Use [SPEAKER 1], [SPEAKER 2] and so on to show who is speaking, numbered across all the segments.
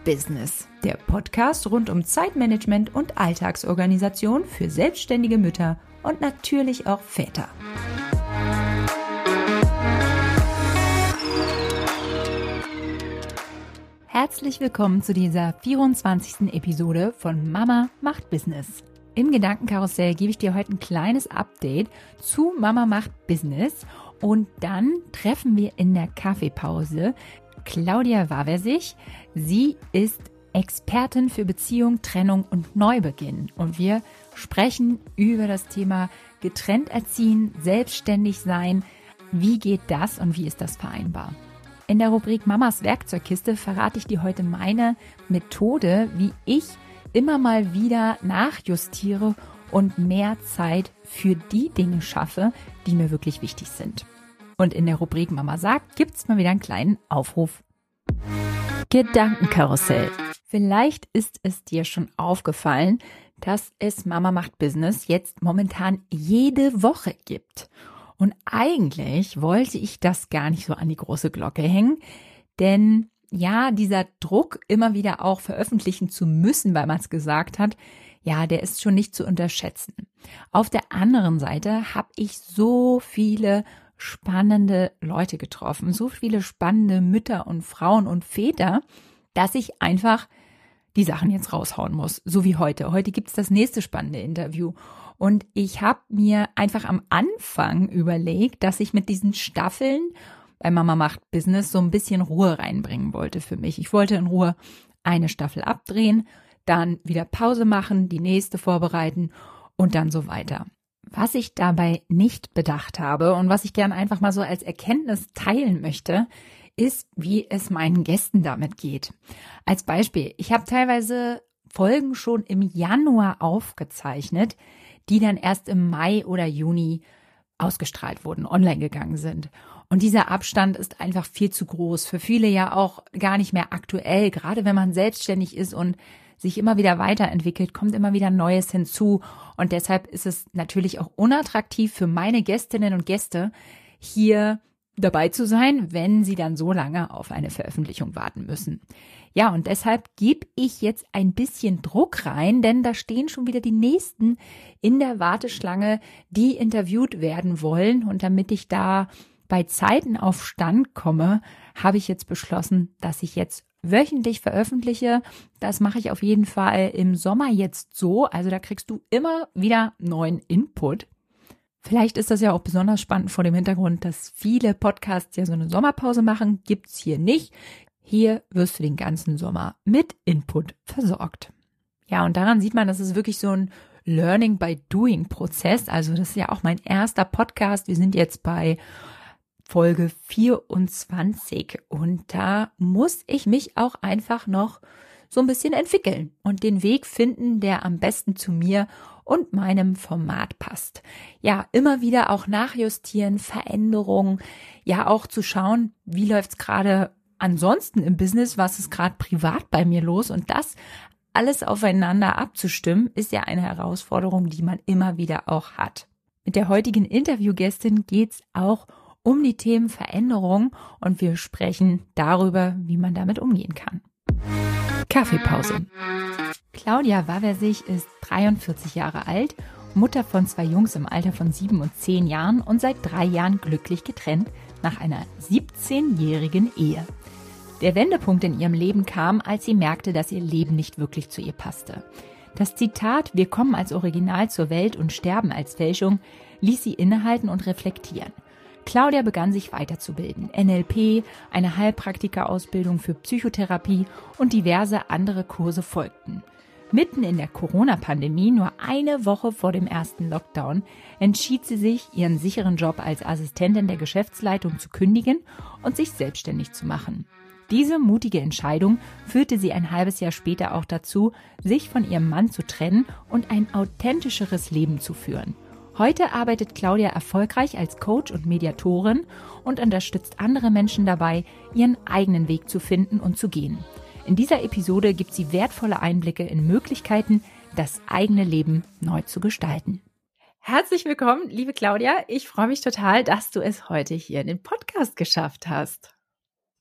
[SPEAKER 1] Business, der Podcast rund um Zeitmanagement und Alltagsorganisation für selbstständige Mütter und natürlich auch Väter. Herzlich willkommen zu dieser 24. Episode von Mama macht Business. Im Gedankenkarussell gebe ich dir heute ein kleines Update zu Mama macht Business und dann treffen wir in der Kaffeepause Claudia Waversich. Sie ist Expertin für Beziehung, Trennung und Neubeginn und wir sprechen über das Thema getrennt erziehen, selbstständig sein. Wie geht das und wie ist das vereinbar? In der Rubrik Mamas Werkzeugkiste verrate ich dir heute meine Methode, wie ich immer mal wieder nachjustiere und mehr Zeit für die Dinge schaffe, die mir wirklich wichtig sind. Und in der Rubrik Mama sagt, gibt's mal wieder einen kleinen Aufruf. Gedankenkarussell. Vielleicht ist es dir schon aufgefallen, dass es Mama macht Business jetzt momentan jede Woche gibt. Und eigentlich wollte ich das gar nicht so an die große Glocke hängen, denn ja, dieser Druck, immer wieder auch veröffentlichen zu müssen, weil man es gesagt hat, ja, der ist schon nicht zu unterschätzen. Auf der anderen Seite habe ich so viele spannende Leute getroffen, so viele spannende Mütter und Frauen und Väter, dass ich einfach die Sachen jetzt raushauen muss, so wie heute. Heute gibt es das nächste spannende Interview. Und ich habe mir einfach am Anfang überlegt, dass ich mit diesen Staffeln bei Mama macht Business so ein bisschen Ruhe reinbringen wollte für mich. Ich wollte in Ruhe eine Staffel abdrehen, dann wieder Pause machen, die nächste vorbereiten und dann so weiter. Was ich dabei nicht bedacht habe und was ich gerne einfach mal so als Erkenntnis teilen möchte, ist, wie es meinen Gästen damit geht. Als Beispiel, ich habe teilweise Folgen schon im Januar aufgezeichnet, die dann erst im Mai oder Juni ausgestrahlt wurden, online gegangen sind. Und dieser Abstand ist einfach viel zu groß. Für viele ja auch gar nicht mehr aktuell. Gerade wenn man selbstständig ist und sich immer wieder weiterentwickelt, kommt immer wieder Neues hinzu. Und deshalb ist es natürlich auch unattraktiv für meine Gästinnen und Gäste, hier dabei zu sein, wenn sie dann so lange auf eine Veröffentlichung warten müssen. Ja, und deshalb gebe ich jetzt ein bisschen Druck rein, denn da stehen schon wieder die Nächsten in der Warteschlange, die interviewt werden wollen. Und damit ich da bei Zeiten auf Stand komme, habe ich jetzt beschlossen, dass ich jetzt wöchentlich veröffentliche. Das mache ich auf jeden Fall im Sommer jetzt so. Also da kriegst du immer wieder neuen Input. Vielleicht ist das ja auch besonders spannend vor dem Hintergrund, dass viele Podcasts ja so eine Sommerpause machen. Gibt's hier nicht. Hier wirst du den ganzen Sommer mit Input versorgt. Ja, und daran sieht man, das ist wirklich so ein Learning by Doing Prozess. Also das ist ja auch mein erster Podcast. Wir sind jetzt bei Folge 24 und da muss ich mich auch einfach noch so ein bisschen entwickeln und den Weg finden, der am besten zu mir und meinem Format passt. Ja, immer wieder auch nachjustieren, Veränderungen, ja auch zu schauen, wie läuft's gerade ansonsten im Business, was ist gerade privat bei mir los und das alles aufeinander abzustimmen, ist ja eine Herausforderung, die man immer wieder auch hat. Mit der heutigen Interviewgästin geht's auch um die Themen Veränderung und wir sprechen darüber, wie man damit umgehen kann. Kaffeepause. Claudia Waversich ist 43 Jahre alt, Mutter von 2 Jungs im Alter von 7 und 10 Jahren und seit 3 Jahren glücklich getrennt nach einer 17-jährigen Ehe. Der Wendepunkt in ihrem Leben kam, als sie merkte, dass ihr Leben nicht wirklich zu ihr passte. Das Zitat „Wir kommen als Original zur Welt und sterben als Fälschung" ließ sie innehalten und reflektieren. Claudia begann sich weiterzubilden. NLP, eine Heilpraktikerausbildung für Psychotherapie und diverse andere Kurse folgten. Mitten in der Corona-Pandemie, nur eine Woche vor dem ersten Lockdown, entschied sie sich, ihren sicheren Job als Assistentin der Geschäftsleitung zu kündigen und sich selbstständig zu machen. Diese mutige Entscheidung führte sie ein halbes Jahr später auch dazu, sich von ihrem Mann zu trennen und ein authentischeres Leben zu führen. Heute arbeitet Claudia erfolgreich als Coach und Mediatorin und unterstützt andere Menschen dabei, ihren eigenen Weg zu finden und zu gehen. In dieser Episode gibt sie wertvolle Einblicke in Möglichkeiten, das eigene Leben neu zu gestalten. Herzlich willkommen, liebe Claudia. Ich freue mich total, dass du es heute hier in den Podcast geschafft hast.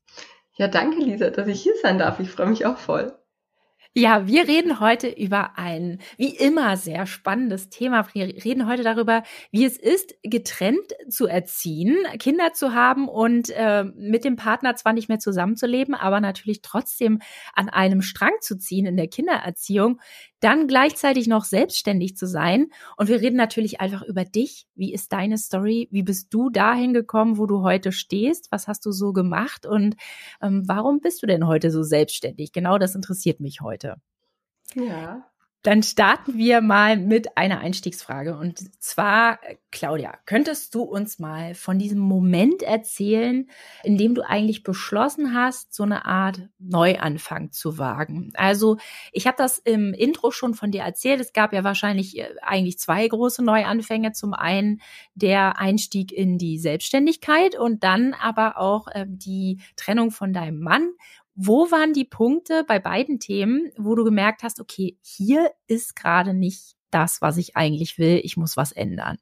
[SPEAKER 2] Ja, danke, Lisa, dass ich hier sein darf. Ich freue mich auch voll.
[SPEAKER 1] Ja, wir reden heute über ein, wie immer, sehr spannendes Thema. Wir reden heute darüber, wie es ist, getrennt zu erziehen, Kinder zu haben und mit dem Partner zwar nicht mehr zusammenzuleben, aber natürlich trotzdem an einem Strang zu ziehen in der Kindererziehung, dann gleichzeitig noch selbstständig zu sein. Und wir reden natürlich einfach über dich. Wie ist deine Story? Wie bist du dahin gekommen, wo du heute stehst? Was hast du so gemacht? Und warum bist du denn heute so selbstständig? Genau das interessiert mich heute.
[SPEAKER 2] Ja.
[SPEAKER 1] Dann starten wir mal mit einer Einstiegsfrage. Und zwar, Claudia, könntest du uns mal von diesem Moment erzählen, in dem du eigentlich beschlossen hast, so eine Art Neuanfang zu wagen? Also ich habe das im Intro schon von dir erzählt. Es gab ja wahrscheinlich eigentlich zwei große Neuanfänge. Zum einen der Einstieg in die Selbstständigkeit und dann aber auch die Trennung von deinem Mann. Wo waren die Punkte bei beiden Themen, wo du gemerkt hast, okay, hier ist gerade nicht das, was ich eigentlich will, ich muss was ändern?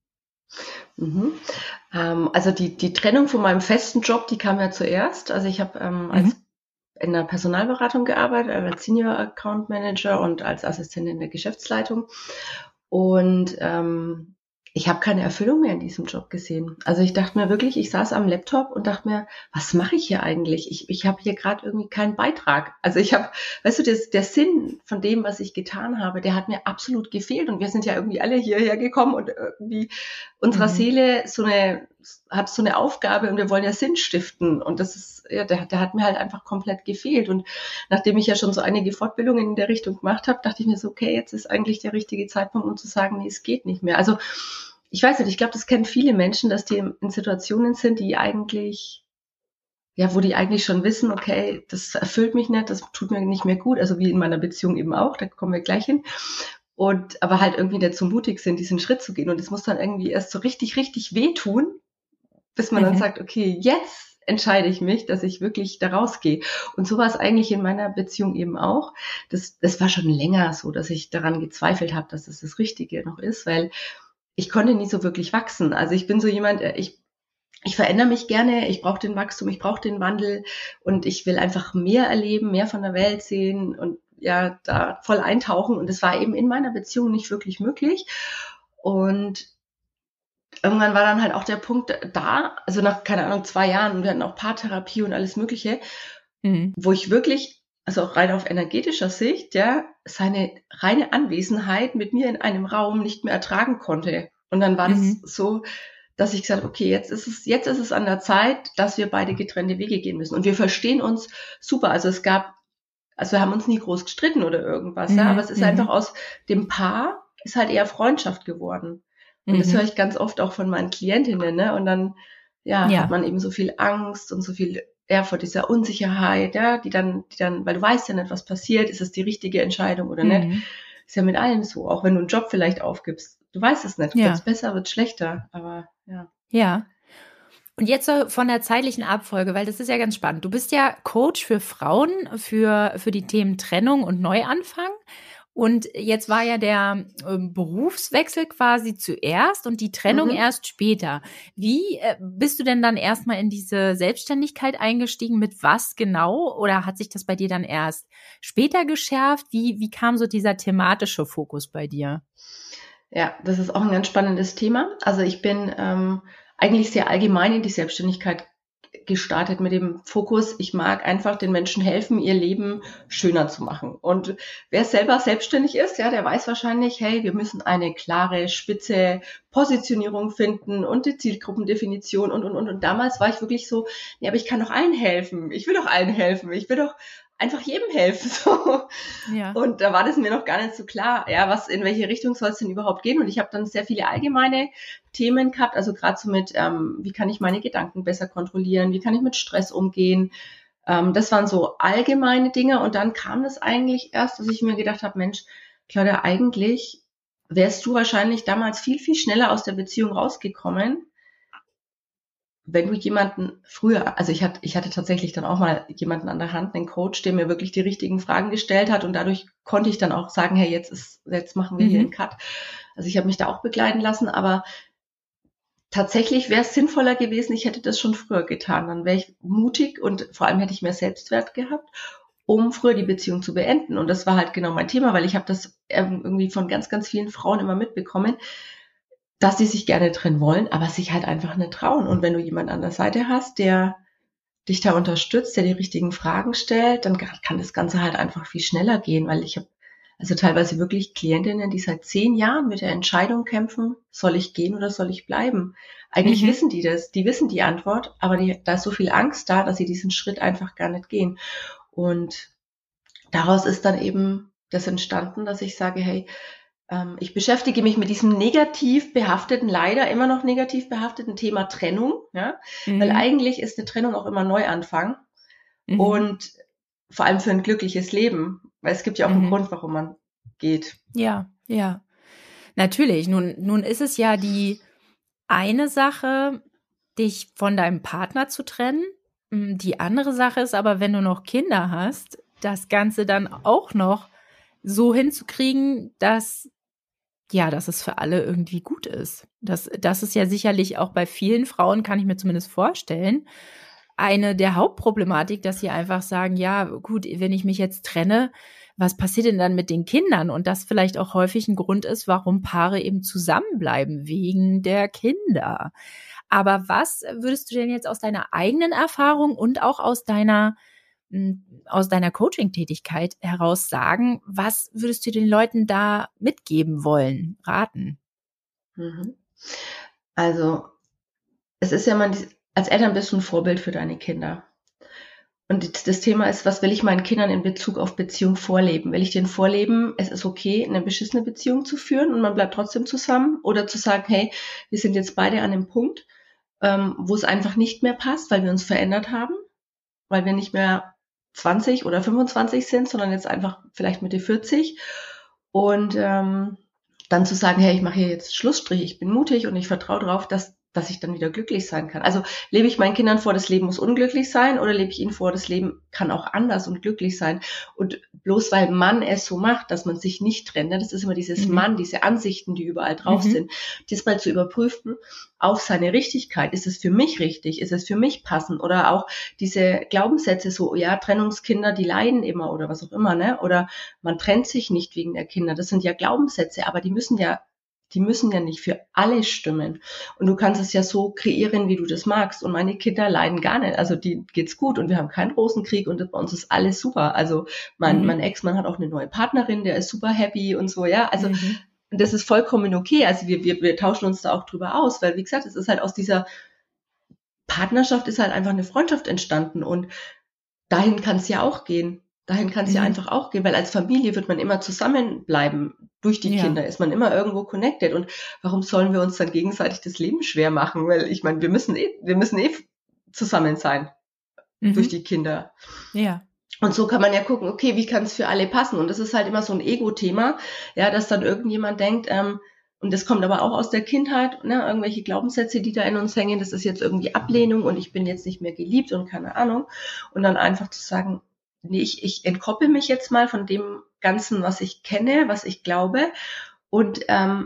[SPEAKER 2] Mhm. Also die Trennung von meinem festen Job, die kam ja zuerst. Also ich habe in der Personalberatung gearbeitet, als Senior Account Manager und als Assistentin in der Geschäftsleitung. Und ich habe keine Erfüllung mehr in diesem Job gesehen. Also ich dachte mir wirklich, ich saß am Laptop und dachte mir, was mache ich hier eigentlich? Ich habe hier gerade irgendwie keinen Beitrag. Also ich habe, weißt du, der Sinn von dem, was ich getan habe, der hat mir absolut gefehlt. Und wir sind ja irgendwie alle hierher gekommen und irgendwie unserer Seele hat so eine Aufgabe und wir wollen ja Sinn stiften. Und das ist, ja, der hat mir halt einfach komplett gefehlt. Und nachdem ich ja schon so einige Fortbildungen in der Richtung gemacht habe, dachte ich mir so, okay, jetzt ist eigentlich der richtige Zeitpunkt, um zu sagen, nee, es geht nicht mehr. Also ich weiß nicht, ich glaube, das kennen viele Menschen, dass die in Situationen sind, die eigentlich, ja, wo die eigentlich schon wissen, okay, das erfüllt mich nicht, das tut mir nicht mehr gut, also wie in meiner Beziehung eben auch, da kommen wir gleich hin. Und aber halt irgendwie nicht so mutig sind, diesen Schritt zu gehen. Und es muss dann irgendwie erst so richtig, richtig wehtun, bis man dann sagt, okay, jetzt entscheide ich mich, dass ich wirklich da rausgehe. Und so war es eigentlich in meiner Beziehung eben auch. Das war schon länger so, dass ich daran gezweifelt habe, dass es das Richtige noch ist, weil ich konnte nie so wirklich wachsen. Also ich bin so jemand, ich verändere mich gerne, ich brauche den Wachstum, ich brauche den Wandel und ich will einfach mehr erleben, mehr von der Welt sehen und ja, da voll eintauchen. Und es war eben in meiner Beziehung nicht wirklich möglich. Und irgendwann war dann halt auch der Punkt da, also nach, keine Ahnung, 2 Jahren, und wir hatten auch Paartherapie und alles Mögliche, wo ich wirklich, also auch rein auf energetischer Sicht, ja, seine reine Anwesenheit mit mir in einem Raum nicht mehr ertragen konnte. Und dann war das so, dass ich gesagt habe, okay, jetzt ist es an der Zeit, dass wir beide getrennte Wege gehen müssen. Und wir verstehen uns super. Also wir haben uns nie groß gestritten oder irgendwas, ja, aber es ist einfach aus dem Paar ist halt eher Freundschaft geworden. Und das höre ich ganz oft auch von meinen Klientinnen, ne? Und dann, hat man eben so viel Angst und so viel, vor dieser Unsicherheit, ja, die dann, weil du weißt ja nicht, was passiert, ist es die richtige Entscheidung oder nicht. Ist ja mit allem so, auch wenn du einen Job vielleicht aufgibst. Du weißt es nicht, wird's besser, wird's schlechter, aber ja.
[SPEAKER 1] Ja. Und jetzt so von der zeitlichen Abfolge, weil das ist ja ganz spannend. Du bist ja Coach für Frauen, für die Themen Trennung und Neuanfang. Und jetzt war ja der Berufswechsel quasi zuerst und die Trennung erst später. Wie bist du denn dann erstmal in diese Selbstständigkeit eingestiegen? Mit was genau? Oder hat sich das bei dir dann erst später geschärft? Wie kam so dieser thematische Fokus bei dir?
[SPEAKER 2] Ja, das ist auch ein ganz spannendes Thema. Also ich bin eigentlich sehr allgemein in die Selbstständigkeit gestartet mit dem Fokus, ich mag einfach den Menschen helfen, ihr Leben schöner zu machen. Und wer selber selbstständig ist, ja, der weiß wahrscheinlich, hey, wir müssen eine klare, spitze Positionierung finden und die Zielgruppendefinition und. Und damals war ich wirklich so, nee, aber ich kann doch allen helfen. Ich will doch allen helfen. Ich will doch einfach jedem helfen. So.
[SPEAKER 1] Ja.
[SPEAKER 2] Und da war das mir noch gar nicht so klar, ja, in welche Richtung soll es denn überhaupt gehen? Und ich habe dann sehr viele allgemeine Themen gehabt, also gerade so mit, wie kann ich meine Gedanken besser kontrollieren, wie kann ich mit Stress umgehen. Das waren so allgemeine Dinge. Und dann kam das eigentlich erst, dass ich mir gedacht habe, Mensch, Claudia, eigentlich wärst du wahrscheinlich damals viel, viel schneller aus der Beziehung rausgekommen, wenn du jemanden früher, also ich hatte tatsächlich dann auch mal jemanden an der Hand, einen Coach, der mir wirklich die richtigen Fragen gestellt hat und dadurch konnte ich dann auch sagen, hey, jetzt machen wir hier einen Cut. Also ich habe mich da auch begleiten lassen, aber tatsächlich wäre es sinnvoller gewesen, ich hätte das schon früher getan. Dann wäre ich mutig und vor allem hätte ich mehr Selbstwert gehabt, um früher die Beziehung zu beenden. Und das war halt genau mein Thema, weil ich habe das irgendwie von ganz, ganz vielen Frauen immer mitbekommen, dass sie sich gerne trennen wollen, aber sich halt einfach nicht trauen. Und wenn du jemanden an der Seite hast, der dich da unterstützt, der die richtigen Fragen stellt, dann kann das Ganze halt einfach viel schneller gehen, weil ich habe also teilweise wirklich Klientinnen, die seit 10 Jahren mit der Entscheidung kämpfen, soll ich gehen oder soll ich bleiben? Eigentlich wissen die das, die wissen die Antwort, aber da ist so viel Angst da, dass sie diesen Schritt einfach gar nicht gehen. Und daraus ist dann eben das entstanden, dass ich sage, hey, ich beschäftige mich mit diesem negativ behafteten, leider immer noch negativ behafteten Thema Trennung, ja, weil eigentlich ist eine Trennung auch immer Neuanfang und vor allem für ein glückliches Leben, weil es gibt ja auch einen Grund, warum man geht.
[SPEAKER 1] Ja, ja. Natürlich. Nun ist es ja die eine Sache, dich von deinem Partner zu trennen. Die andere Sache ist aber, wenn du noch Kinder hast, das Ganze dann auch noch so hinzukriegen, dass es für alle irgendwie gut ist. Das ist ja sicherlich auch bei vielen Frauen, kann ich mir zumindest vorstellen, eine der Hauptproblematik, dass sie einfach sagen, ja gut, wenn ich mich jetzt trenne, was passiert denn dann mit den Kindern? Und das vielleicht auch häufig ein Grund ist, warum Paare eben zusammenbleiben, wegen der Kinder. Aber was würdest du denn jetzt aus deiner eigenen Erfahrung und auch aus deiner Coaching-Tätigkeit heraus sagen, was würdest du den Leuten da mitgeben wollen, raten?
[SPEAKER 2] Also, es ist ja als Eltern bist du ein Vorbild für deine Kinder. Und das Thema ist, was will ich meinen Kindern in Bezug auf Beziehung vorleben? Will ich denen vorleben, es ist okay, eine beschissene Beziehung zu führen und man bleibt trotzdem zusammen? Oder zu sagen, hey, wir sind jetzt beide an dem Punkt, wo es einfach nicht mehr passt, weil wir uns verändert haben, weil wir nicht mehr 20 oder 25 sind, sondern jetzt einfach vielleicht Mitte 40. Und dann zu sagen, hey, ich mache hier jetzt Schlussstrich, ich bin mutig und ich vertraue darauf, dass ich dann wieder glücklich sein kann. Also lebe ich meinen Kindern vor, das Leben muss unglücklich sein, oder lebe ich ihnen vor, das Leben kann auch anders und glücklich sein? Und bloß weil man es so macht, dass man sich nicht trennt, das ist immer dieses Mann, diese Ansichten, die überall drauf sind, das mal zu überprüfen auf seine Richtigkeit. Ist es für mich richtig? Ist es für mich passend? Oder auch diese Glaubenssätze so, ja, Trennungskinder, die leiden immer oder was auch immer, ne? Oder man trennt sich nicht wegen der Kinder. Das sind ja Glaubenssätze, aber die müssen ja nicht für alle stimmen. Und du kannst es ja so kreieren, wie du das magst. Und meine Kinder leiden gar nicht. Also die geht's gut und wir haben keinen Rosenkrieg und bei uns ist alles super. Also mein Ex-Mann hat auch eine neue Partnerin, der ist super happy und so, ja. Also das ist vollkommen okay. Also wir tauschen uns da auch drüber aus, weil wie gesagt, es ist halt aus dieser Partnerschaft ist halt einfach eine Freundschaft entstanden und dahin kann es ja auch gehen. Dahin kann es ja einfach auch gehen, weil als Familie wird man immer zusammenbleiben. Durch die Kinder ist man immer irgendwo connected. Und warum sollen wir uns dann gegenseitig das Leben schwer machen? Weil ich meine, wir müssen zusammen sein durch die Kinder.
[SPEAKER 1] Ja.
[SPEAKER 2] Und so kann man ja gucken, okay, wie kann es für alle passen? Und das ist halt immer so ein Ego-Thema, ja, dass dann irgendjemand denkt, und das kommt aber auch aus der Kindheit, ne, irgendwelche Glaubenssätze, die da in uns hängen, das ist jetzt irgendwie Ablehnung und ich bin jetzt nicht mehr geliebt und keine Ahnung. Und dann einfach zu sagen, nee, ich entkoppel mich jetzt mal von dem Ganzen, was ich kenne, was ich glaube und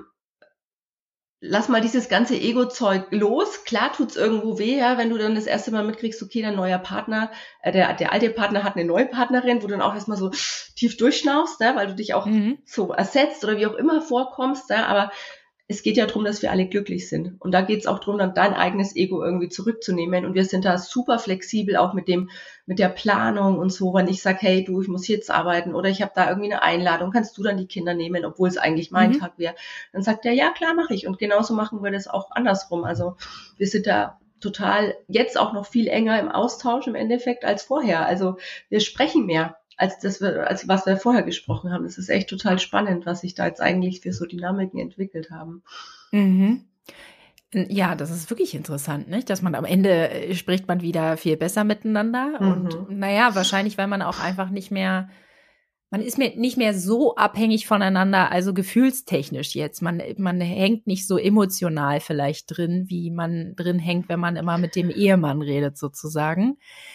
[SPEAKER 2] lass mal dieses ganze Ego-Zeug los. Klar tut's irgendwo weh, ja, wenn du dann das erste Mal mitkriegst, okay, dein neuer Partner, der alte Partner hat eine neue Partnerin, wo du dann auch erstmal so tief durchschnaufst, ne, weil du dich auch so ersetzt oder wie auch immer vorkommst, ja, aber es geht ja darum, dass wir alle glücklich sind. Und da geht es auch darum, dann dein eigenes Ego irgendwie zurückzunehmen. Und wir sind da super flexibel, auch mit der Planung und so. Wenn ich sage, hey, du, ich muss jetzt arbeiten oder ich habe da irgendwie eine Einladung, kannst du dann die Kinder nehmen, obwohl es eigentlich mein Tag wäre. Dann sagt er, ja, klar, mache ich. Und genauso machen wir das auch andersrum. Also wir sind da total jetzt auch noch viel enger im Austausch im Endeffekt als vorher. Also wir sprechen mehr, als was wir vorher gesprochen haben. Das ist echt total spannend, was sich da jetzt eigentlich für so Dynamiken entwickelt haben.
[SPEAKER 1] Ja, das ist wirklich interessant, nicht? Dass man am Ende spricht man wieder viel besser miteinander. Und naja, wahrscheinlich, weil man auch einfach nicht mehr so abhängig voneinander, also gefühlstechnisch jetzt. Man hängt nicht so emotional vielleicht drin, wie man drin hängt, wenn man immer mit dem Ehemann redet sozusagen.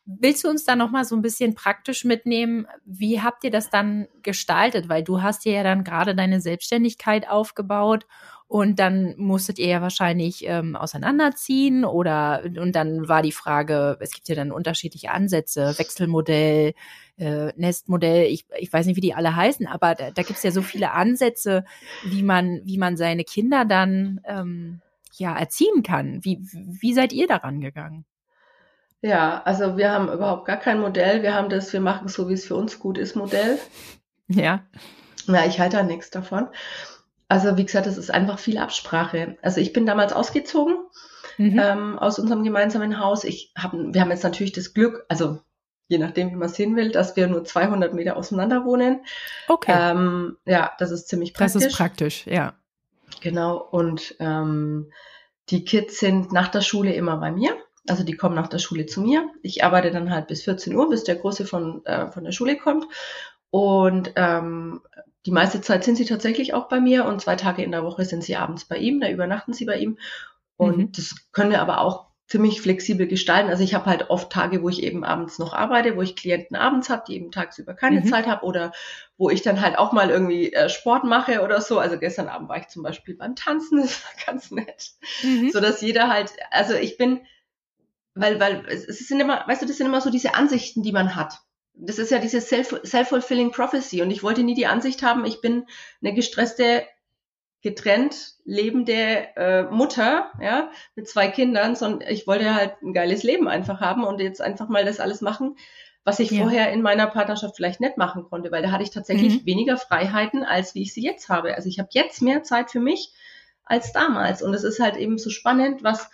[SPEAKER 1] Willst du uns da noch mal so ein bisschen praktisch mitnehmen? Wie habt ihr das dann gestaltet? Weil du hast dir ja dann gerade deine Selbstständigkeit aufgebaut und dann musstet ihr ja wahrscheinlich auseinanderziehen und dann war die Frage, es gibt ja dann unterschiedliche Ansätze, Wechselmodell, Nestmodell, ich weiß nicht, wie die alle heißen, aber da gibt es ja so viele Ansätze, wie man seine Kinder dann erziehen kann. Wie seid ihr daran gegangen?
[SPEAKER 2] Ja, also wir haben überhaupt gar kein Modell. Wir machen so, wie es für uns gut ist, Modell.
[SPEAKER 1] Ja.
[SPEAKER 2] Ja, ich halte da nichts davon. Also wie gesagt, das ist einfach viel Absprache. Also ich bin damals ausgezogen aus unserem gemeinsamen Haus. Wir haben jetzt natürlich das Glück, also je nachdem, wie man es sehen will, dass wir nur 200 Meter auseinander wohnen.
[SPEAKER 1] Okay.
[SPEAKER 2] Ja, das ist ziemlich praktisch.
[SPEAKER 1] Das ist praktisch, ja.
[SPEAKER 2] Genau. Und die Kids sind nach der Schule immer bei mir. Also die kommen nach der Schule zu mir. Ich arbeite dann halt bis 14 Uhr, bis der Große von der Schule kommt. Und die meiste Zeit sind sie tatsächlich auch bei mir und 2 Tage in der Woche sind sie abends bei ihm, da übernachten sie bei ihm. Und das können wir aber auch ziemlich flexibel gestalten. Also ich habe halt oft Tage, wo ich eben abends noch arbeite, wo ich Klienten abends habe, die eben tagsüber keine Zeit haben oder wo ich dann halt auch mal irgendwie Sport mache oder so. Also gestern Abend war ich zum Beispiel beim Tanzen, das war ganz nett. So dass jeder halt, also ich bin, weil es sind immer, weißt du, das sind immer so diese Ansichten, die man hat. Das ist ja diese self-fulfilling prophecy und ich wollte nie die Ansicht haben, ich bin eine gestresste, getrennt lebende Mutter, ja, mit 2 Kindern, sondern ich wollte halt ein geiles Leben einfach haben und jetzt einfach mal das alles machen, was ich vorher in meiner Partnerschaft vielleicht nicht machen konnte, weil da hatte ich tatsächlich weniger Freiheiten, als wie ich sie jetzt habe. Also ich habe jetzt mehr Zeit für mich als damals und es ist halt eben so spannend, was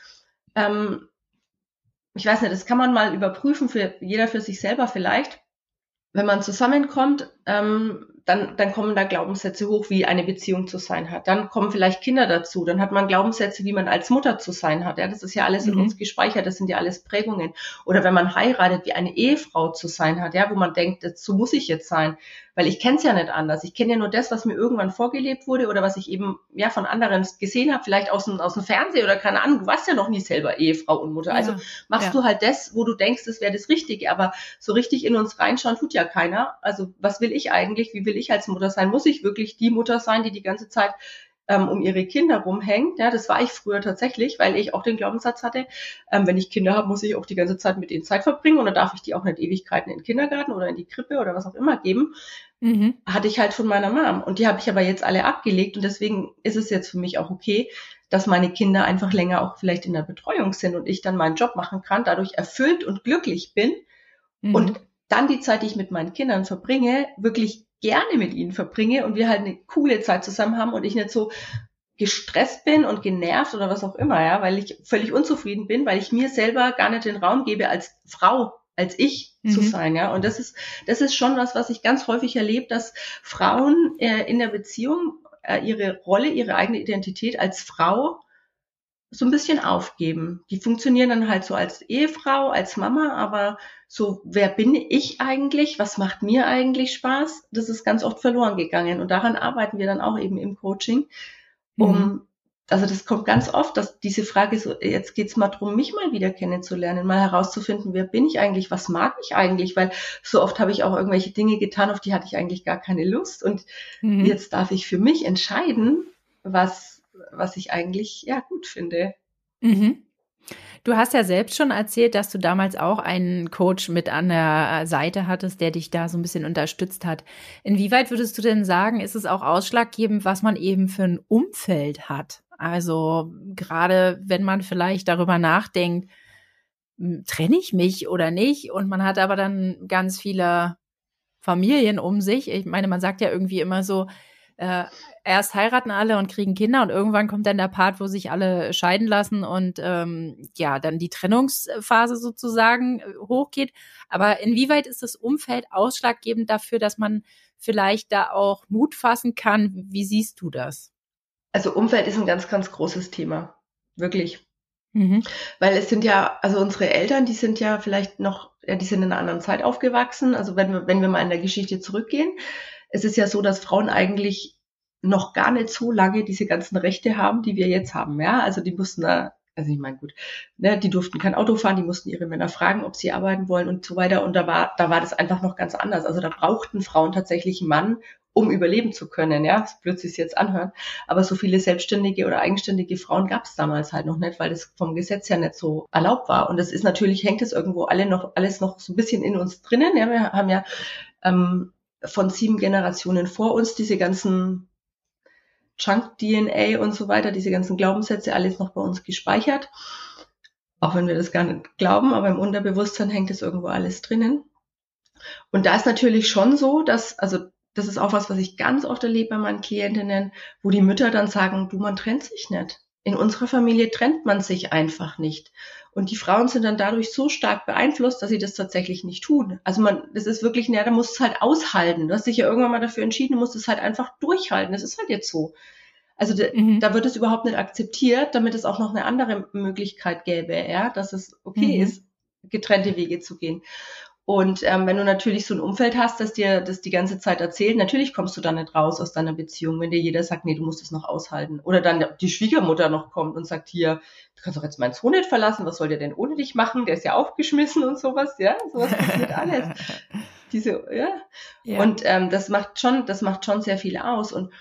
[SPEAKER 2] ich weiß nicht, das kann man mal überprüfen, jeder für sich selber vielleicht. Wenn man zusammenkommt, dann kommen da Glaubenssätze hoch, wie eine Beziehung zu sein hat. Dann kommen vielleicht Kinder dazu. Dann hat man Glaubenssätze, wie man als Mutter zu sein hat. Ja, das ist ja alles in uns gespeichert. Das sind ja alles Prägungen. Oder wenn man heiratet, wie eine Ehefrau zu sein hat. Ja, wo man denkt, so muss ich jetzt sein. Weil ich kenne es ja nicht anders. Ich kenne ja nur das, was mir irgendwann vorgelebt wurde oder was ich eben ja von anderen gesehen habe, vielleicht aus dem Fernsehen oder keine Ahnung. Du warst ja noch nie selber Ehefrau und Mutter. Also machst du halt das, wo du denkst, das wäre das Richtige. Aber so richtig in uns reinschauen tut ja keiner. Also was will ich eigentlich? Wie will ich als Mutter sein? Muss ich wirklich die Mutter sein, die ganze Zeit um ihre Kinder rumhängt? Ja, das war ich früher tatsächlich, weil ich auch den Glaubenssatz hatte, wenn ich Kinder habe, muss ich auch die ganze Zeit mit denen Zeit verbringen und dann darf ich die auch nicht Ewigkeiten in den Kindergarten oder in die Krippe oder was auch immer geben. Hatte ich halt von meiner Mom. Und die habe ich aber jetzt alle abgelegt und deswegen ist es jetzt für mich auch okay, dass meine Kinder einfach länger auch vielleicht in der Betreuung sind und ich dann meinen Job machen kann, dadurch erfüllt und glücklich bin und dann die Zeit, die ich mit meinen Kindern verbringe, wirklich gerne mit ihnen verbringe und wir halt eine coole Zeit zusammen haben und ich nicht so gestresst bin und genervt oder was auch immer, ja, weil ich völlig unzufrieden bin, weil ich mir selber gar nicht den Raum gebe, als Frau, als ich zu sein, ja. Und das ist schon was ich ganz häufig erlebe, dass Frauen in der Beziehung ihre Rolle, ihre eigene Identität als Frau so ein bisschen aufgeben. Die funktionieren dann halt so als Ehefrau, als Mama, aber so, wer bin ich eigentlich? Was macht mir eigentlich Spaß? Das ist ganz oft verloren gegangen. Und daran arbeiten wir dann auch eben im Coaching. Also das kommt ganz oft, dass diese Frage so, jetzt geht's mal drum, mich mal wieder kennenzulernen, mal herauszufinden, wer bin ich eigentlich? Was mag ich eigentlich? Weil so oft habe ich auch irgendwelche Dinge getan, auf die hatte ich eigentlich gar keine Lust. Und jetzt darf ich für mich entscheiden, was ich eigentlich ja gut finde.
[SPEAKER 1] Du hast ja selbst schon erzählt, dass du damals auch einen Coach mit an der Seite hattest, der dich da so ein bisschen unterstützt hat. Inwieweit würdest du denn sagen, ist es auch ausschlaggebend, was man eben für ein Umfeld hat? Also gerade wenn man vielleicht darüber nachdenkt, trenne ich mich oder nicht? Und man hat aber dann ganz viele Familien um sich. Ich meine, man sagt ja irgendwie immer so, erst heiraten alle und kriegen Kinder und irgendwann kommt dann der Part, wo sich alle scheiden lassen und dann die Trennungsphase sozusagen hochgeht. Aber inwieweit ist das Umfeld ausschlaggebend dafür, dass man vielleicht da auch Mut fassen kann? Wie siehst du das?
[SPEAKER 2] Also Umfeld ist ein ganz, ganz großes Thema. Wirklich. Weil es sind ja, also unsere Eltern, die sind ja vielleicht noch, die sind in einer anderen Zeit aufgewachsen. Also wenn wir mal in der Geschichte zurückgehen, es ist ja so, dass Frauen eigentlich noch gar nicht so lange diese ganzen Rechte haben, die wir jetzt haben. Ja, also die mussten da, also ich meine, gut, ne, die durften kein Auto fahren, die mussten ihre Männer fragen, ob sie arbeiten wollen und so weiter. Und da war das einfach noch ganz anders. Also da brauchten Frauen tatsächlich einen Mann, um überleben zu können, ja, so blöd sich jetzt anhören. Aber so viele selbstständige oder eigenständige Frauen gab es damals halt noch nicht, weil das vom Gesetz ja nicht so erlaubt war. Und das ist natürlich, hängt es irgendwo alles noch so ein bisschen in uns drinnen. Ja, wir haben ja von 7 Generationen vor uns diese ganzen Junk-DNA und so weiter, diese ganzen Glaubenssätze, alles noch bei uns gespeichert. Auch wenn wir das gar nicht glauben, aber im Unterbewusstsein hängt es irgendwo alles drinnen. Und da ist natürlich schon so, dass, also das ist auch was ich ganz oft erlebe bei meinen Klientinnen, wo die Mütter dann sagen, du, man trennt sich nicht. In unserer Familie trennt man sich einfach nicht. Und die Frauen sind dann dadurch so stark beeinflusst, dass sie das tatsächlich nicht tun. Also das ist wirklich, da musst du es halt aushalten. Du hast dich ja irgendwann mal dafür entschieden, du musst es halt einfach durchhalten. Das ist halt jetzt so. Also da wird es überhaupt nicht akzeptiert, damit es auch noch eine andere Möglichkeit gäbe, ja, dass es okay ist, getrennte Wege zu gehen. Und wenn du natürlich so ein Umfeld hast, das dir das die ganze Zeit erzählt, natürlich kommst du dann nicht raus aus deiner Beziehung, wenn dir jeder sagt, nee, du musst es noch aushalten. Oder dann die Schwiegermutter noch kommt und sagt, hier, du kannst doch jetzt meinen Sohn nicht verlassen, was soll der denn ohne dich machen? Der ist ja aufgeschmissen und sowas, ja, sowas passiert alles. Ja. Und das macht schon sehr viel aus. Und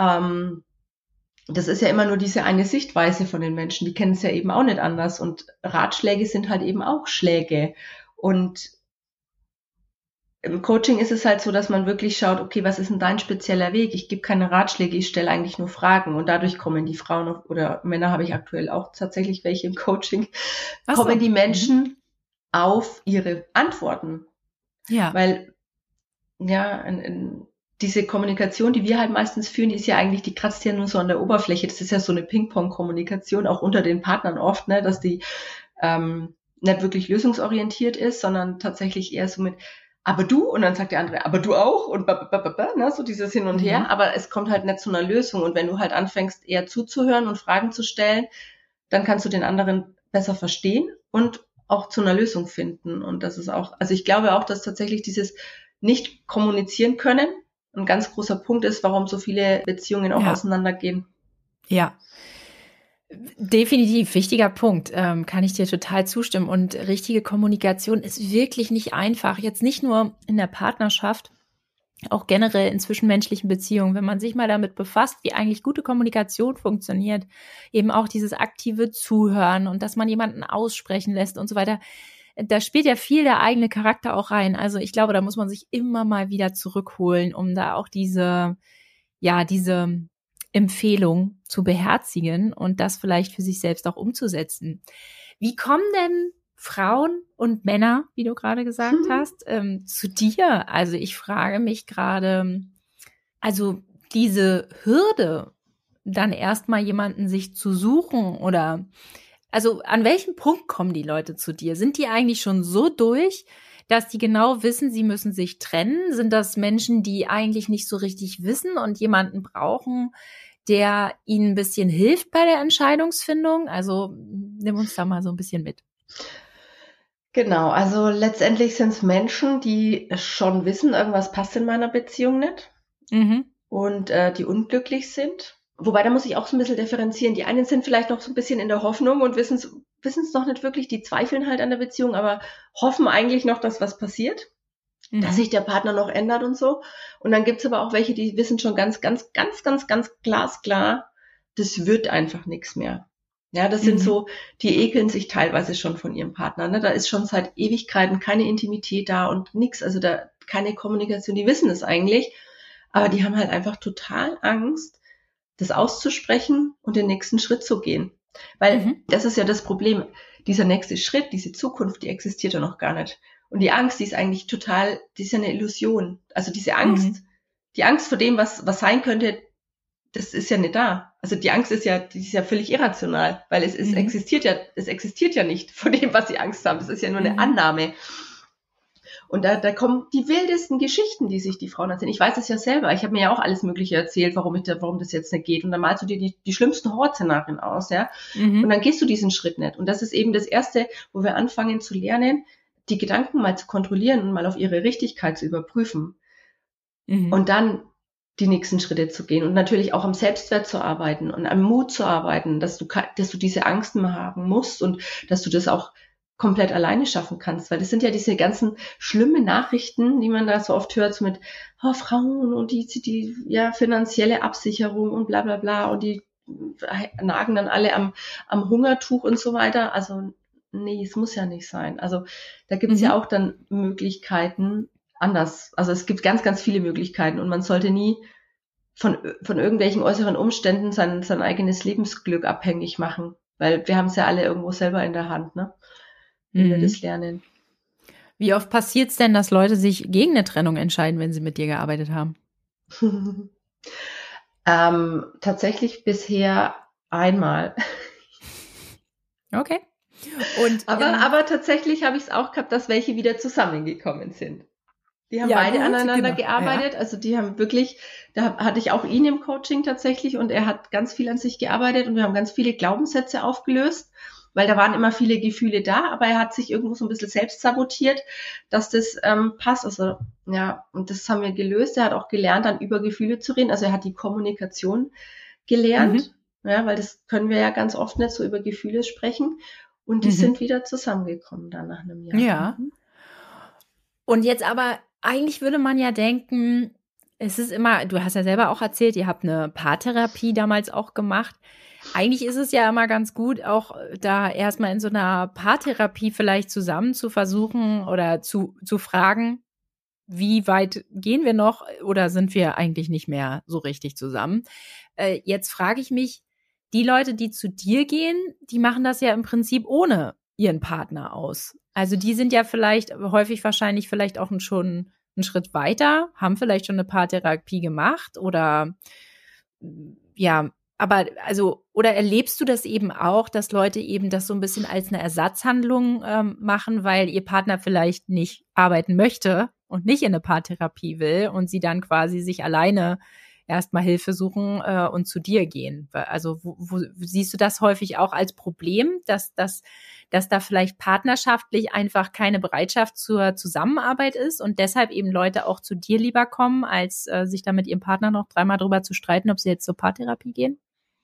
[SPEAKER 2] das ist ja immer nur diese eine Sichtweise von den Menschen, die kennen es ja eben auch nicht anders. Und Ratschläge sind halt eben auch Schläge. Und im Coaching ist es halt so, dass man wirklich schaut, okay, was ist denn dein spezieller Weg? Ich gebe keine Ratschläge, ich stelle eigentlich nur Fragen und dadurch kommen die Frauen oder Männer, habe ich aktuell auch tatsächlich welche im Coaching, kommen die Menschen auf ihre Antworten.
[SPEAKER 1] Ja.
[SPEAKER 2] Weil, ja, diese Kommunikation, die wir halt meistens führen, die ist ja eigentlich, die kratzt ja nur so an der Oberfläche. Das ist ja so eine Ping-Pong-Kommunikation, auch unter den Partnern oft, ne, dass die nicht wirklich lösungsorientiert ist, sondern tatsächlich eher so mit aber du, und dann sagt der andere, aber du auch, und ne, so dieses Hin und Her, aber es kommt halt nicht zu einer Lösung. Und wenn du halt anfängst, eher zuzuhören und Fragen zu stellen, dann kannst du den anderen besser verstehen und auch zu einer Lösung finden. Und das ist auch, also ich glaube auch, dass tatsächlich dieses nicht kommunizieren können ein ganz großer Punkt ist, warum so viele Beziehungen auch auseinandergehen.
[SPEAKER 1] Ja. Definitiv, wichtiger Punkt, kann ich dir total zustimmen. Und richtige Kommunikation ist wirklich nicht einfach. Jetzt nicht nur in der Partnerschaft, auch generell in zwischenmenschlichen Beziehungen. Wenn man sich mal damit befasst, wie eigentlich gute Kommunikation funktioniert, eben auch dieses aktive Zuhören und dass man jemanden aussprechen lässt und so weiter, da spielt ja viel der eigene Charakter auch rein. Also ich glaube, da muss man sich immer mal wieder zurückholen, um da auch diese Empfehlung zu beherzigen und das vielleicht für sich selbst auch umzusetzen. Wie kommen denn Frauen und Männer, wie du gerade gesagt hast, zu dir? Also ich frage mich gerade, also diese Hürde, dann erstmal jemanden sich zu suchen oder also an welchem Punkt kommen die Leute zu dir? Sind die eigentlich schon so durch, dass die genau wissen, sie müssen sich trennen? Sind das Menschen, die eigentlich nicht so richtig wissen und jemanden brauchen, der ihnen ein bisschen hilft bei der Entscheidungsfindung? Also nimm uns da mal so ein bisschen mit.
[SPEAKER 2] Genau, also letztendlich sind es Menschen, die schon wissen, irgendwas passt in meiner Beziehung nicht und die unglücklich sind. Wobei, da muss ich auch so ein bisschen differenzieren. Die einen sind vielleicht noch so ein bisschen in der Hoffnung und wissen es noch nicht wirklich, die zweifeln halt an der Beziehung, aber hoffen eigentlich noch, dass was passiert, dass sich der Partner noch ändert und so. Und dann gibt's aber auch welche, die wissen schon ganz glasklar, das wird einfach nichts mehr. Ja, das sind so, die ekeln sich teilweise schon von ihrem Partner. Ne? Da ist schon seit Ewigkeiten keine Intimität da und nichts, also da keine Kommunikation. Die wissen es eigentlich, aber die haben halt einfach total Angst, das auszusprechen und den nächsten Schritt zu gehen. Weil das ist ja das Problem. Dieser nächste Schritt, diese Zukunft, die existiert ja noch gar nicht. Und die Angst, die ist eigentlich total, die ist ja eine Illusion. Also diese Angst, die Angst vor dem, was sein könnte, das ist ja nicht da. Also die Angst die ist ja völlig irrational, weil es existiert ja nicht vor dem, was sie Angst haben. Das ist ja nur eine Annahme. Und da kommen die wildesten Geschichten, die sich die Frauen erzählen. Ich weiß es ja selber. Ich habe mir ja auch alles Mögliche erzählt, warum das jetzt nicht geht. Und dann malst du dir die schlimmsten Horrorszenarien aus, ja. Und dann gehst du diesen Schritt nicht. Und das ist eben das Erste, wo wir anfangen zu lernen, die Gedanken mal zu kontrollieren und mal auf ihre Richtigkeit zu überprüfen. Und dann die nächsten Schritte zu gehen und natürlich auch am Selbstwert zu arbeiten und am Mut zu arbeiten, dass du diese Angst mehr haben musst und dass du das auch komplett alleine schaffen kannst, weil das sind ja diese ganzen schlimmen Nachrichten, die man da so oft hört, so mit Frauen und die ja finanzielle Absicherung und bla bla bla und die nagen dann alle am Hungertuch und so weiter. Also nee, es muss ja nicht sein. Also da gibt es ja auch dann Möglichkeiten anders. Also es gibt ganz, ganz viele Möglichkeiten und man sollte nie von irgendwelchen äußeren Umständen sein eigenes Lebensglück abhängig machen, weil wir haben es ja alle irgendwo selber in der Hand, ne? Wie wir das lernen.
[SPEAKER 1] Wie oft passiert es denn, dass Leute sich gegen eine Trennung entscheiden, wenn sie mit dir gearbeitet haben?
[SPEAKER 2] Tatsächlich bisher einmal.
[SPEAKER 1] Okay.
[SPEAKER 2] Aber tatsächlich habe ich es auch gehabt, dass welche wieder zusammengekommen sind. Die haben beide aneinander gearbeitet, also die haben wirklich, da hatte ich auch ihn im Coaching tatsächlich und er hat ganz viel an sich gearbeitet und wir haben ganz viele Glaubenssätze aufgelöst, weil da waren immer viele Gefühle da, aber er hat sich irgendwo so ein bisschen selbst sabotiert, dass das passt, also ja, und das haben wir gelöst. Er hat auch gelernt, dann über Gefühle zu reden, also er hat die Kommunikation gelernt, ja, weil das können wir ja ganz oft nicht so über Gefühle sprechen und die sind wieder zusammengekommen dann nach einem Jahr.
[SPEAKER 1] Ja. Und jetzt aber, eigentlich würde man ja denken, es ist immer, du hast ja selber auch erzählt, ihr habt eine Paartherapie damals auch gemacht. Eigentlich ist es ja immer ganz gut, auch da erstmal in so einer Paartherapie vielleicht zusammen zu versuchen oder zu fragen, wie weit gehen wir noch oder sind wir eigentlich nicht mehr so richtig zusammen? Jetzt frage ich mich, die Leute, die zu dir gehen, die machen das ja im Prinzip ohne ihren Partner aus. Also die sind ja vielleicht häufig wahrscheinlich vielleicht auch schon einen Schritt weiter, haben vielleicht schon eine Paartherapie gemacht oder ja, aber also, oder erlebst du das eben auch, dass Leute eben das so ein bisschen als eine Ersatzhandlung machen, weil ihr Partner vielleicht nicht arbeiten möchte und nicht in eine Paartherapie will und sie dann quasi sich alleine erstmal Hilfe suchen und zu dir gehen? Also wo siehst du das häufig auch als Problem, dass da vielleicht partnerschaftlich einfach keine Bereitschaft zur Zusammenarbeit ist und deshalb eben Leute auch zu dir lieber kommen, als sich da mit ihrem Partner noch dreimal drüber zu streiten, ob sie jetzt zur Paartherapie gehen?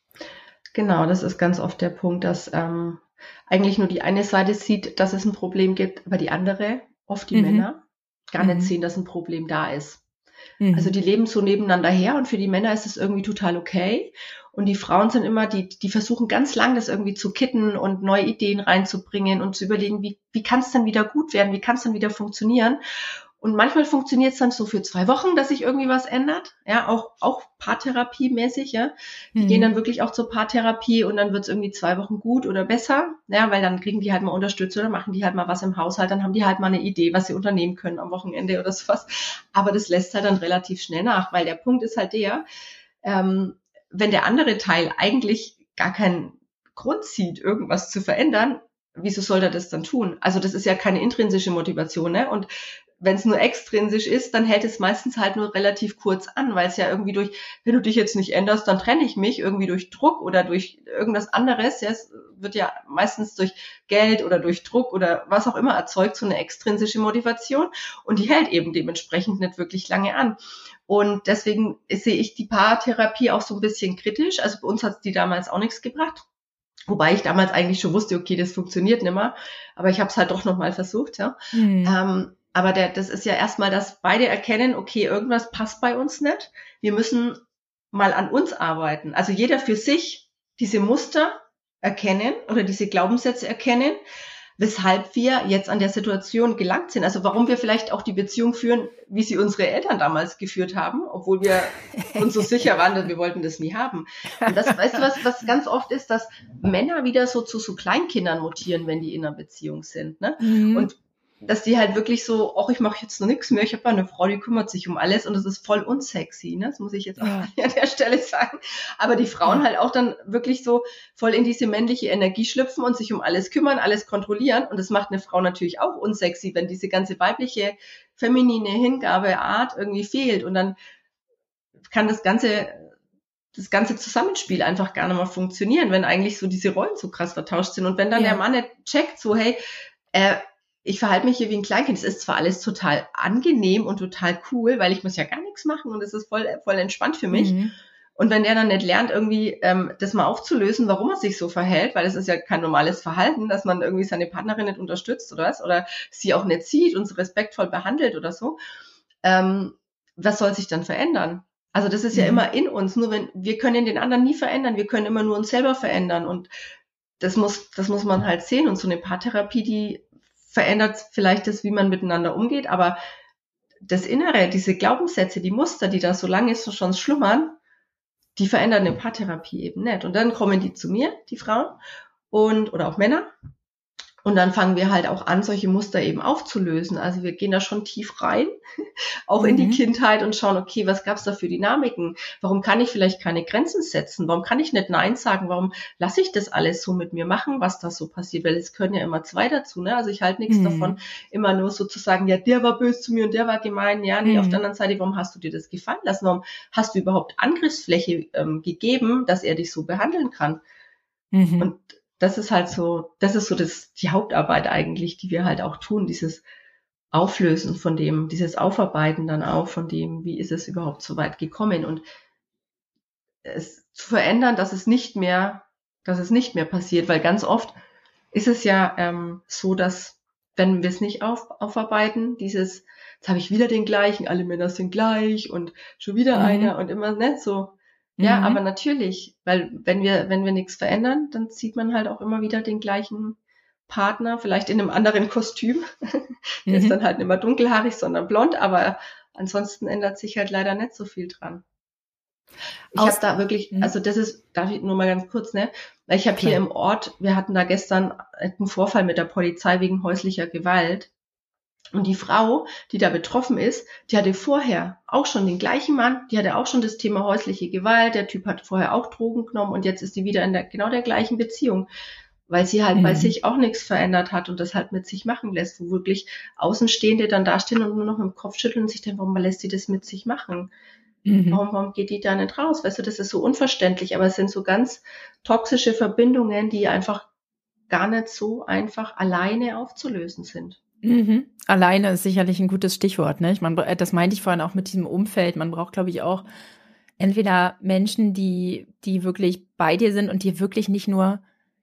[SPEAKER 2] Genau, das ist ganz oft der Punkt, dass eigentlich nur die eine Seite sieht, dass es ein Problem gibt, aber die andere, oft die Männer, gar nicht sehen, dass ein Problem da ist. Also die leben so nebeneinander her und für die Männer ist es irgendwie total okay. Und die Frauen sind immer, die versuchen ganz lang, das irgendwie zu kitten und neue Ideen reinzubringen und zu überlegen, wie kann es dann wieder gut werden, wie kann es dann wieder funktionieren. Und manchmal funktioniert es dann so für 2 Wochen, dass sich irgendwie was ändert. Ja, auch Paartherapie-mäßig, ja. Die gehen dann wirklich auch zur Paartherapie und dann wird es irgendwie 2 Wochen gut oder besser. Ja, weil dann kriegen die halt mal Unterstützung oder machen die halt mal was im Haushalt, dann haben die halt mal eine Idee, was sie unternehmen können am Wochenende oder sowas. Aber das lässt halt dann relativ schnell nach, weil der Punkt ist halt der, wenn der andere Teil eigentlich gar keinen Grund sieht, irgendwas zu verändern, wieso soll er das dann tun? Also das ist ja keine intrinsische Motivation, ne? Und wenn es nur extrinsisch ist, dann hält es meistens halt nur relativ kurz an, weil es ja irgendwie wenn du dich jetzt nicht änderst, dann trenne ich mich, irgendwie durch Druck oder durch irgendwas anderes. Ja, es wird ja meistens durch Geld oder durch Druck oder was auch immer erzeugt, so eine extrinsische Motivation und die hält eben dementsprechend nicht wirklich lange an. Und deswegen sehe ich die Paartherapie auch so ein bisschen kritisch. Also bei uns hat es die damals auch nichts gebracht. Wobei ich damals eigentlich schon wusste, okay, das funktioniert nicht mehr. Aber ich habe es halt doch nochmal versucht, ja. Aber das ist ja erstmal, dass beide erkennen, okay, irgendwas passt bei uns nicht. Wir müssen mal an uns arbeiten. Also jeder für sich diese Muster erkennen oder diese Glaubenssätze erkennen, weshalb wir jetzt an der Situation gelangt sind. Also warum wir vielleicht auch die Beziehung führen, wie sie unsere Eltern damals geführt haben, obwohl wir uns so sicher waren, dass wir wollten das nie haben. Und das, weißt du, was ganz oft ist, dass Männer wieder so zu so Kleinkindern mutieren, wenn die in einer Beziehung sind, ne? Und dass die halt wirklich so, ich mache jetzt noch nichts mehr, ich habe eine Frau, die kümmert sich um alles und das ist voll unsexy, ne? Das muss ich jetzt auch an der Stelle sagen. Aber die Frauen halt auch dann wirklich so voll in diese männliche Energie schlüpfen und sich um alles kümmern, alles kontrollieren und das macht eine Frau natürlich auch unsexy, wenn diese ganze weibliche, feminine Hingabeart irgendwie fehlt und dann kann das ganze Zusammenspiel einfach gar nicht mehr funktionieren, wenn eigentlich so diese Rollen so krass vertauscht sind und wenn dann der Mann nicht checkt, so hey, ich verhalte mich hier wie ein Kleinkind. Es ist zwar alles total angenehm und total cool, weil ich muss ja gar nichts machen und es ist voll entspannt für mich.
[SPEAKER 1] Mhm.
[SPEAKER 2] Und wenn er dann nicht lernt, irgendwie das mal aufzulösen, warum er sich so verhält, weil es ist ja kein normales Verhalten, dass man irgendwie seine Partnerin nicht unterstützt oder was, oder sie auch nicht sieht und so respektvoll behandelt oder so, was soll sich dann verändern? Also das ist ja immer in uns, nur wenn wir können den anderen nie verändern, wir können immer nur uns selber verändern und das muss man halt sehen und so eine Paartherapie, die verändert vielleicht das, wie man miteinander umgeht, aber das Innere, diese Glaubenssätze, die Muster, die da so lange schon schlummern, die verändern eine Paartherapie eben nicht. Und dann kommen die zu mir, die Frauen, oder auch Männer. Und dann fangen wir halt auch an, solche Muster eben aufzulösen. Also wir gehen da schon tief rein, auch in die Kindheit und schauen, okay, was gab's da für Dynamiken? Warum kann ich vielleicht keine Grenzen setzen? Warum kann ich nicht Nein sagen? Warum lasse ich das alles so mit mir machen, was da so passiert? Weil es können ja immer zwei dazu, ne? Also ich halte nichts davon, immer nur so zu sagen, ja, der war böse zu mir und der war gemein. Ja, nee, auf der anderen Seite, warum hast du dir das gefallen lassen? Warum hast du überhaupt Angriffsfläche gegeben, dass er dich so behandeln kann? Und das ist halt so, die Hauptarbeit eigentlich, die wir halt auch tun, dieses Auflösen von dem, dieses Aufarbeiten dann auch von dem, wie ist es überhaupt so weit gekommen und es zu verändern, dass es nicht mehr passiert, weil ganz oft ist es ja so, dass wenn wir es nicht aufarbeiten, jetzt habe ich wieder den gleichen, alle Männer sind gleich und schon wieder einer und immer nicht so. Ja, aber natürlich, weil wenn wir nichts verändern, dann sieht man halt auch immer wieder den gleichen Partner, vielleicht in einem anderen Kostüm. Der ist dann halt nicht mehr dunkelhaarig, sondern blond, aber ansonsten ändert sich halt leider nicht so viel dran. Ich habe da wirklich, also darf ich nur mal ganz kurz, ne? Weil ich habe hier im Ort, wir hatten da gestern einen Vorfall mit der Polizei wegen häuslicher Gewalt. Und die Frau, die da betroffen ist, die hatte vorher auch schon den gleichen Mann, die hatte auch schon das Thema häusliche Gewalt, der Typ hat vorher auch Drogen genommen und jetzt ist die wieder in genau der gleichen Beziehung, weil sie halt bei sich auch nichts verändert hat und das halt mit sich machen lässt, wo wirklich Außenstehende dann dastehen und nur noch im Kopf schütteln und sich denken, warum lässt sie das mit sich machen? Warum geht die da nicht raus? Weißt du, das ist so unverständlich, aber es sind so ganz toxische Verbindungen, die einfach gar nicht so einfach alleine aufzulösen sind.
[SPEAKER 1] Alleine ist sicherlich ein gutes Stichwort, ne? Das meinte ich vorhin auch mit diesem Umfeld. Man braucht, glaube ich, auch entweder Menschen, die wirklich bei dir sind und dir wirklich nicht nur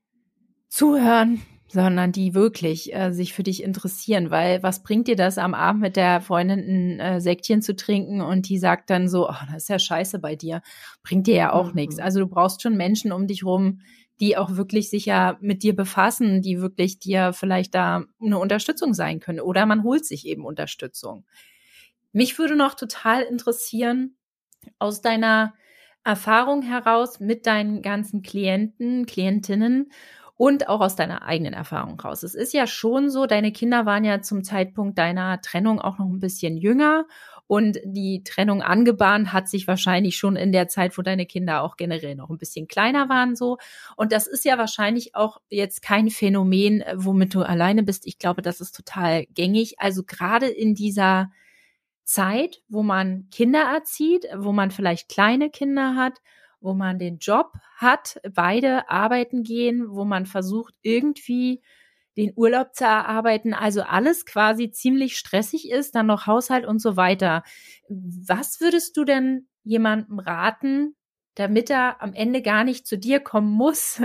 [SPEAKER 1] zuhören, sondern die wirklich sich für dich interessieren, weil was bringt dir das, am Abend mit der Freundin ein Säckchen zu trinken und die sagt dann so, oh, das ist ja scheiße bei dir, bringt dir ja auch nichts. Also du brauchst schon Menschen um dich rum, die auch wirklich sich ja mit dir befassen, die wirklich dir vielleicht da eine Unterstützung sein können oder man holt sich eben Unterstützung. Mich würde noch total interessieren, aus deiner Erfahrung heraus mit deinen ganzen Klienten, Klientinnen und auch aus deiner eigenen Erfahrung raus. Es ist ja schon so, deine Kinder waren ja zum Zeitpunkt deiner Trennung auch noch ein bisschen jünger und die Trennung angebahnt hat sich wahrscheinlich schon in der Zeit, wo deine Kinder auch generell noch ein bisschen kleiner waren so. Und das ist ja wahrscheinlich auch jetzt kein Phänomen, womit du alleine bist. Ich glaube, das ist total gängig. Also gerade in dieser Zeit, wo man Kinder erzieht, wo man vielleicht kleine Kinder hat, wo man den Job hat, beide arbeiten gehen, wo man versucht, irgendwie den Urlaub zu erarbeiten, also alles quasi ziemlich stressig ist, dann noch Haushalt und so weiter. Was würdest du denn jemandem raten, damit er am Ende gar nicht zu dir kommen muss?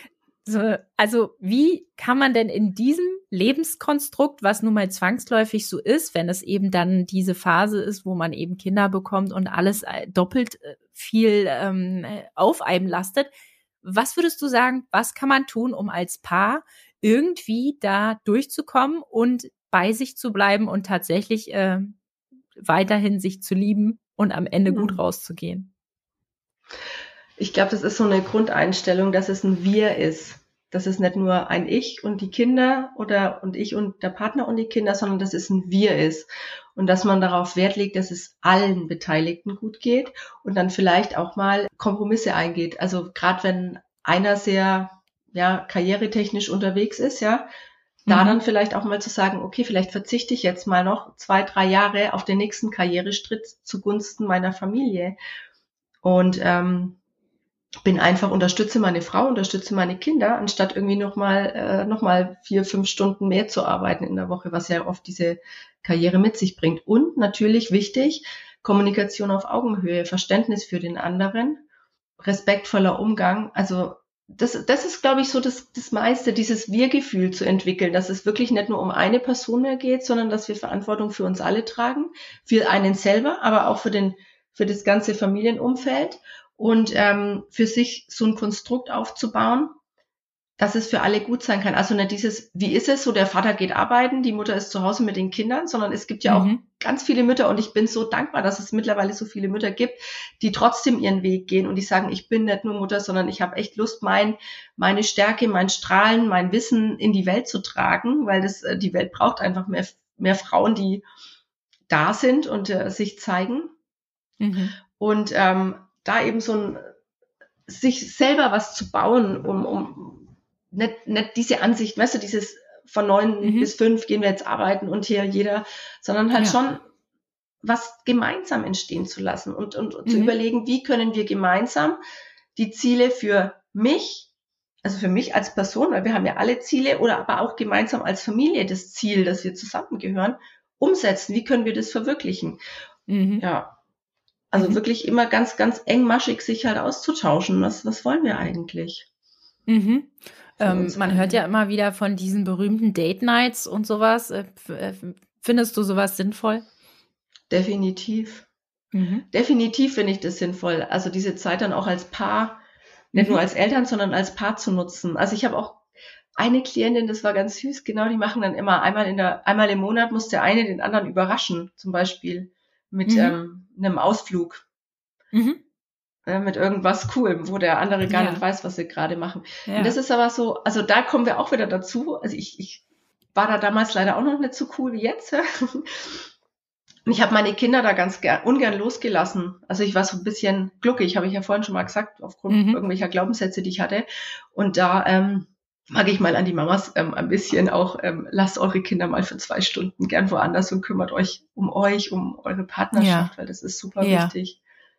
[SPEAKER 1] Also wie kann man denn in diesem Lebenskonstrukt, was nun mal zwangsläufig so ist, wenn es eben dann diese Phase ist, wo man eben Kinder bekommt und alles doppelt viel auf einem lastet, was würdest du sagen, was kann man tun, um als Paar irgendwie da durchzukommen und bei sich zu bleiben und tatsächlich weiterhin sich zu lieben und am Ende gut rauszugehen?
[SPEAKER 2] Ich glaube, das ist so eine Grundeinstellung, dass es ein Wir ist. Das ist nicht nur ein Ich und die Kinder und ich und der Partner und die Kinder, sondern dass es ein Wir ist. Und dass man darauf Wert legt, dass es allen Beteiligten gut geht und dann vielleicht auch mal Kompromisse eingeht. Also gerade wenn einer sehr karrieretechnisch unterwegs ist, ja, da dann vielleicht auch mal zu sagen, okay, vielleicht verzichte ich jetzt mal noch 2-3 Jahre auf den nächsten Karriereschritt zugunsten meiner Familie. Und bin einfach, unterstütze meine Frau, unterstütze meine Kinder, anstatt irgendwie noch mal 4, 5 Stunden mehr zu arbeiten in der Woche, was ja oft diese Karriere mit sich bringt. Und natürlich wichtig, Kommunikation auf Augenhöhe, Verständnis für den anderen, respektvoller Umgang. Also das ist, glaube ich, so das meiste, dieses Wir-Gefühl zu entwickeln, dass es wirklich nicht nur um eine Person mehr geht, sondern dass wir Verantwortung für uns alle tragen, für einen selber, aber auch für das ganze Familienumfeld und für sich so ein Konstrukt aufzubauen, dass es für alle gut sein kann. Also nicht dieses, wie ist es so, der Vater geht arbeiten, die Mutter ist zu Hause mit den Kindern, sondern es gibt ja auch ganz viele Mütter und ich bin so dankbar, dass es mittlerweile so viele Mütter gibt, die trotzdem ihren Weg gehen und die sagen, ich bin nicht nur Mutter, sondern ich habe echt Lust, meine Stärke, mein Strahlen, mein Wissen in die Welt zu tragen, weil die Welt braucht einfach mehr Frauen, die da sind und sich zeigen. Und da eben sich selber was zu bauen, um nicht diese Ansicht, weißt du, dieses von 9 bis 5 gehen wir jetzt arbeiten und hier jeder, sondern halt schon was gemeinsam entstehen zu lassen und zu überlegen, wie können wir gemeinsam die Ziele für mich, also für mich als Person, weil wir haben ja alle Ziele, oder aber auch gemeinsam als Familie das Ziel, dass wir zusammengehören, umsetzen. Wie können wir das verwirklichen? Ja. Also wirklich immer ganz, ganz engmaschig sich halt auszutauschen. Was wollen wir eigentlich?
[SPEAKER 1] Man hört ja immer wieder von diesen berühmten Date Nights und sowas. Findest du sowas sinnvoll?
[SPEAKER 2] Definitiv. Definitiv finde ich das sinnvoll. Also diese Zeit dann auch als Paar, nicht nur als Eltern, sondern als Paar zu nutzen. Also ich habe auch eine Klientin, das war ganz süß, genau, die machen dann immer einmal im Monat muss der eine den anderen überraschen, zum Beispiel mit einem Ausflug. Mit irgendwas Coolem, wo der andere gar nicht weiß, was sie gerade machen. Ja. Und das ist aber so, also da kommen wir auch wieder dazu. Also ich war da damals leider auch noch nicht so cool wie jetzt. Und ich habe meine Kinder da ganz ungern losgelassen. Also ich war so ein bisschen gluckig, habe ich ja vorhin schon mal gesagt, aufgrund irgendwelcher Glaubenssätze, die ich hatte. Und da mag ich mal an die Mamas ein bisschen auch, lasst eure Kinder mal für 2 Stunden gern woanders und kümmert euch, um eure Partnerschaft, weil das ist super wichtig.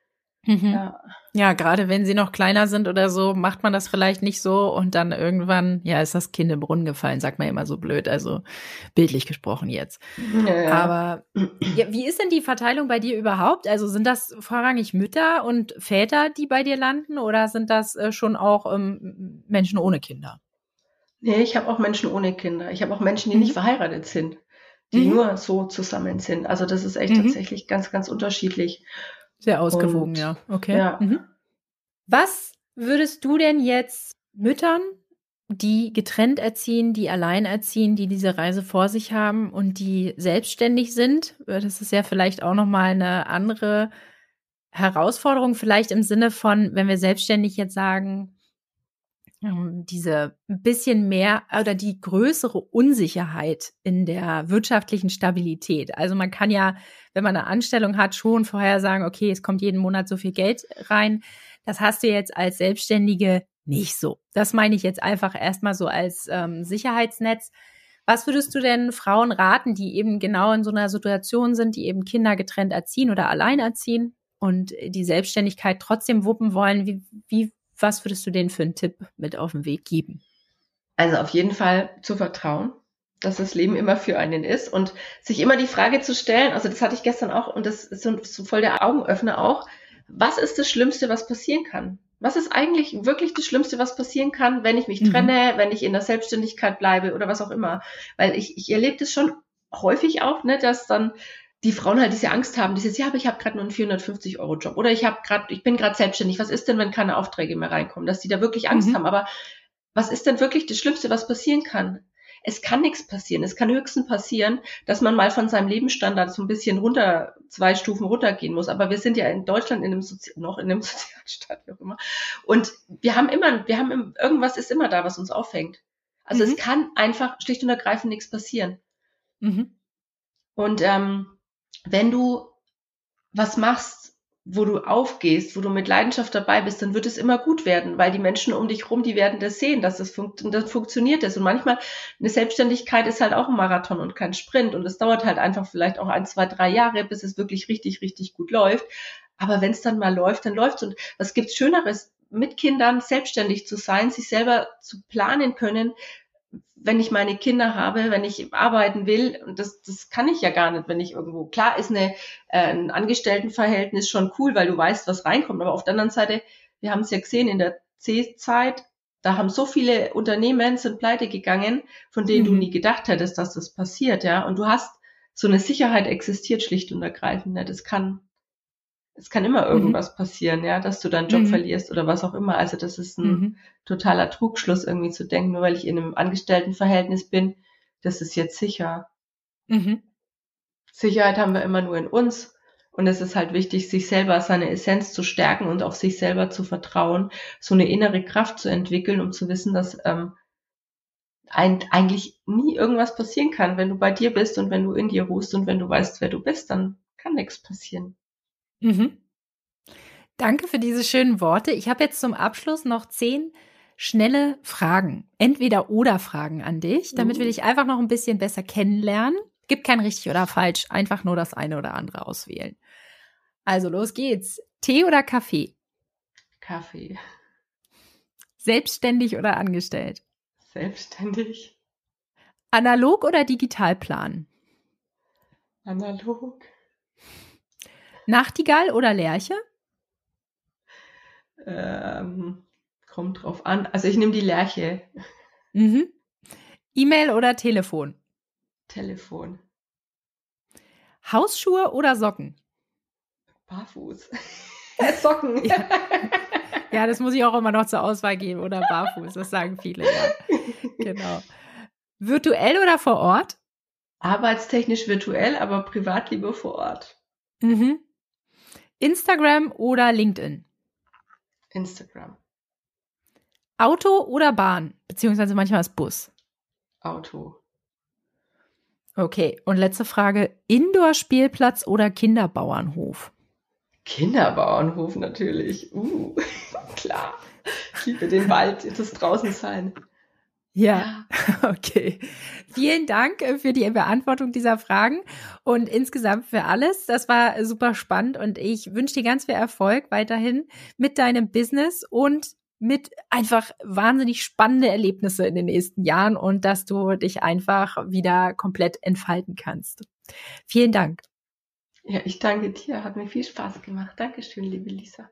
[SPEAKER 1] Ja, gerade wenn sie noch kleiner sind oder so, macht man das vielleicht nicht so und dann irgendwann, ist das Kind im Brunnen gefallen, sagt man immer so blöd, also bildlich gesprochen jetzt. Aber wie ist denn die Verteilung bei dir überhaupt? Also sind das vorrangig Mütter und Väter, die bei dir landen, oder sind das schon auch Menschen ohne Kinder?
[SPEAKER 2] Nee, ich habe auch Menschen ohne Kinder. Ich habe auch Menschen, die nicht verheiratet sind, die nur so zusammen sind. Also das ist echt tatsächlich ganz, ganz unterschiedlich.
[SPEAKER 1] Sehr ausgewogen, ja. Okay. Ja. Was würdest du denn jetzt Müttern, die getrennt erziehen, die allein erziehen, die diese Reise vor sich haben und die selbstständig sind, das ist ja vielleicht auch nochmal eine andere Herausforderung, vielleicht im Sinne von, wenn wir selbstständig jetzt sagen, diese ein bisschen mehr oder die größere Unsicherheit in der wirtschaftlichen Stabilität. Also man kann ja, wenn man eine Anstellung hat, schon vorher sagen, okay, es kommt jeden Monat so viel Geld rein. Das hast du jetzt als Selbstständige nicht so. Das meine ich jetzt einfach erstmal so als Sicherheitsnetz. Was würdest du denn Frauen raten, die eben genau in so einer Situation sind, die eben Kinder getrennt erziehen oder allein erziehen und die Selbstständigkeit trotzdem wuppen wollen? Was würdest du denen für einen Tipp mit auf den Weg geben?
[SPEAKER 2] Also auf jeden Fall zu vertrauen, dass das Leben immer für einen ist und sich immer die Frage zu stellen, also das hatte ich gestern auch und das ist so voll der Augenöffner auch, was ist das Schlimmste, was passieren kann? Was ist eigentlich wirklich das Schlimmste, was passieren kann, wenn ich mich trenne, wenn ich in der Selbstständigkeit bleibe oder was auch immer? Weil ich erlebe das schon häufig auch, ne, dass dann die Frauen halt diese Angst haben, dieses, aber ich habe gerade nur einen 450-Euro-Job oder ich bin gerade selbstständig, was ist denn, wenn keine Aufträge mehr reinkommen, dass die da wirklich Angst haben, aber was ist denn wirklich das Schlimmste, was passieren kann? Es kann nichts passieren, es kann höchstens passieren, dass man mal von seinem Lebensstandard so ein bisschen 2 Stufen runtergehen muss, aber wir sind ja in Deutschland noch in einem Sozialstaat, wie auch immer, und irgendwas ist immer da, was uns auffängt. Also es kann einfach schlicht und ergreifend nichts passieren. Und wenn du was machst, wo du aufgehst, wo du mit Leidenschaft dabei bist, dann wird es immer gut werden, weil die Menschen um dich rum, die werden das sehen, dass das dann funktioniert ist. Und manchmal, eine Selbstständigkeit ist halt auch ein Marathon und kein Sprint. Und es dauert halt einfach vielleicht auch 1, 2, 3 Jahre, bis es wirklich richtig, richtig gut läuft. Aber wenn es dann mal läuft, dann läuft's. Und was gibt's Schöneres, mit Kindern selbstständig zu sein, sich selber zu planen können, wenn ich meine Kinder habe, wenn ich arbeiten will. Und das kann ich ja gar nicht, wenn ich irgendwo, klar ist ein Angestelltenverhältnis schon cool, weil du weißt, was reinkommt. Aber auf der anderen Seite, wir haben es ja gesehen in der C-Zeit, da haben so viele Unternehmen sind pleite gegangen, von denen du nie gedacht hättest, dass das passiert, ja. Und du hast so eine Sicherheit existiert schlicht und ergreifend. Ne? Es kann immer irgendwas passieren, ja, dass du deinen Job verlierst oder was auch immer. Also das ist ein totaler Trugschluss irgendwie zu denken, nur weil ich in einem Angestelltenverhältnis bin, das ist jetzt sicher. Sicherheit haben wir immer nur in uns. Und es ist halt wichtig, sich selber seine Essenz zu stärken und auf sich selber zu vertrauen, so eine innere Kraft zu entwickeln, um zu wissen, dass eigentlich nie irgendwas passieren kann. Wenn du bei dir bist und wenn du in dir ruhst und wenn du weißt, wer du bist, dann kann nichts passieren.
[SPEAKER 1] Danke für diese schönen Worte. Ich habe jetzt zum Abschluss noch 10 schnelle Fragen, Entweder-oder-Fragen an dich, damit wir dich einfach noch ein bisschen besser kennenlernen. Gibt kein richtig oder falsch, einfach nur das eine oder andere auswählen. Also los geht's. Tee oder Kaffee?
[SPEAKER 2] Kaffee.
[SPEAKER 1] Selbstständig oder angestellt?
[SPEAKER 2] Selbstständig.
[SPEAKER 1] Analog oder digital planen?
[SPEAKER 2] Analog.
[SPEAKER 1] Nachtigall oder Lerche?
[SPEAKER 2] Kommt drauf an. Also ich nehme die Lerche.
[SPEAKER 1] E-Mail oder Telefon?
[SPEAKER 2] Telefon.
[SPEAKER 1] Hausschuhe oder Socken?
[SPEAKER 2] Barfuß. Socken.
[SPEAKER 1] Ja, das muss ich auch immer noch zur Auswahl geben. Oder barfuß, das sagen viele, ja. Genau. Virtuell oder vor Ort?
[SPEAKER 2] Arbeitstechnisch virtuell, aber privat lieber vor Ort.
[SPEAKER 1] Instagram oder LinkedIn?
[SPEAKER 2] Instagram.
[SPEAKER 1] Auto oder Bahn? Beziehungsweise manchmal ist Bus.
[SPEAKER 2] Auto.
[SPEAKER 1] Okay, und letzte Frage. Indoor-Spielplatz oder Kinderbauernhof?
[SPEAKER 2] Kinderbauernhof natürlich. Klar. Ich liebe den Wald, das Draußensein.
[SPEAKER 1] Ja, okay. Vielen Dank für die Beantwortung dieser Fragen und insgesamt für alles. Das war super spannend und ich wünsche dir ganz viel Erfolg weiterhin mit deinem Business und mit einfach wahnsinnig spannende Erlebnisse in den nächsten Jahren und dass du dich einfach wieder komplett entfalten kannst. Vielen Dank.
[SPEAKER 2] Ja, ich danke dir. Hat mir viel Spaß gemacht. Dankeschön, liebe Lisa.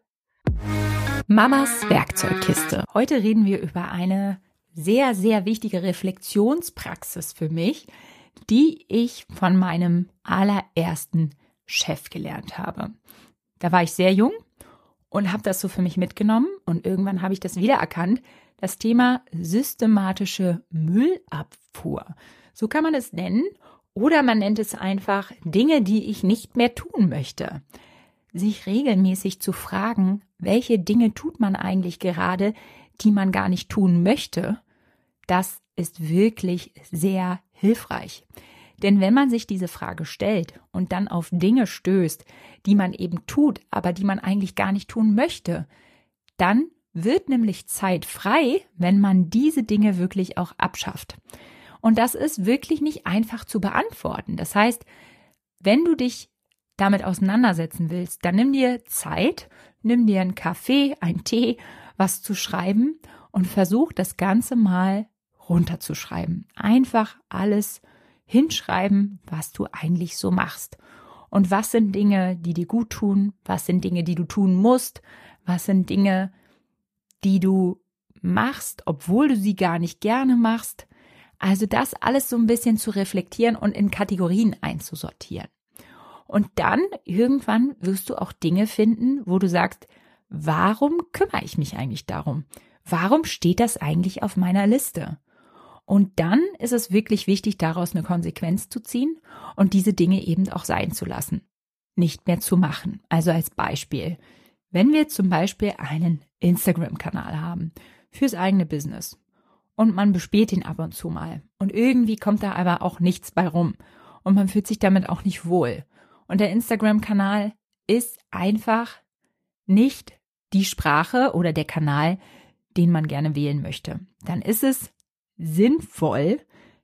[SPEAKER 1] Mamas Werkzeugkiste. Heute reden wir über eine sehr, sehr wichtige Reflexionspraxis für mich, die ich von meinem allerersten Chef gelernt habe. Da war ich sehr jung und habe das so für mich mitgenommen und irgendwann habe ich das wiedererkannt, das Thema systematische Müllabfuhr. So kann man es nennen oder man nennt es einfach Dinge, die ich nicht mehr tun möchte. Sich regelmäßig zu fragen, welche Dinge tut man eigentlich gerade, die man gar nicht tun möchte, das ist wirklich sehr hilfreich. Denn wenn man sich diese Frage stellt und dann auf Dinge stößt, die man eben tut, aber die man eigentlich gar nicht tun möchte, dann wird nämlich Zeit frei, wenn man diese Dinge wirklich auch abschafft. Und das ist wirklich nicht einfach zu beantworten. Das heißt, wenn du dich damit auseinandersetzen willst, dann nimm dir Zeit, nimm dir einen Kaffee, einen Tee, was zu schreiben und versuch das Ganze mal runterzuschreiben. Einfach alles hinschreiben, was du eigentlich so machst. Und was sind Dinge, die dir gut tun? Was sind Dinge, die du tun musst? Was sind Dinge, die du machst, obwohl du sie gar nicht gerne machst? Also das alles so ein bisschen zu reflektieren und in Kategorien einzusortieren. Und dann irgendwann wirst du auch Dinge finden, wo du sagst, warum kümmere ich mich eigentlich darum? Warum steht das eigentlich auf meiner Liste? Und dann ist es wirklich wichtig, daraus eine Konsequenz zu ziehen und diese Dinge eben auch sein zu lassen, nicht mehr zu machen. Also als Beispiel, wenn wir zum Beispiel einen Instagram-Kanal haben fürs eigene Business und man bespielt ihn ab und zu mal und irgendwie kommt da aber auch nichts bei rum und man fühlt sich damit auch nicht wohl. Und der Instagram-Kanal ist einfach nicht die Sprache oder der Kanal, den man gerne wählen möchte. Dann ist es sinnvoll,